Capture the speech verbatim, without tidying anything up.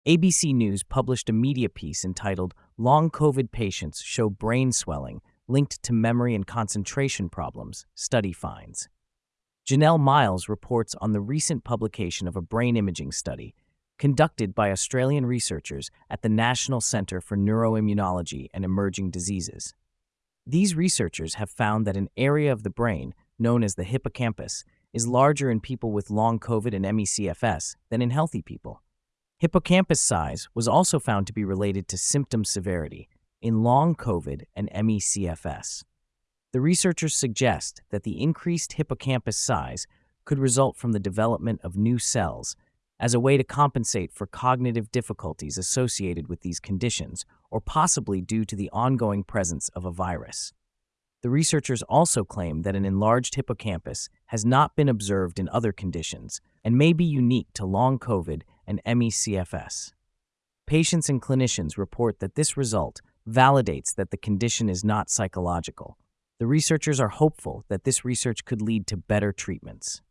A B C News published a media piece entitled Long COVID Patients Show Brain Swelling Linked to Memory and Concentration Problems, Study Finds. Janelle Miles reports on the recent publication of a brain imaging study conducted by Australian researchers at the National Centre for Neuroimmunology and Emerging Diseases. These researchers have found that an area of the brain, known as the hippocampus, is larger in people with long COVID and M E C F S than in healthy people. Hippocampus size was also found to be related to symptom severity in long COVID and M E C F S. The researchers suggest that the increased hippocampus size could result from the development of new cells as a way to compensate for cognitive difficulties associated with these conditions, or possibly due to the ongoing presence of a virus. The researchers also claim that an enlarged hippocampus has not been observed in other conditions and may be unique to long COVID and M E C F S. Patients and clinicians report that this result validates that the condition is not psychological. The researchers are hopeful that this research could lead to better treatments.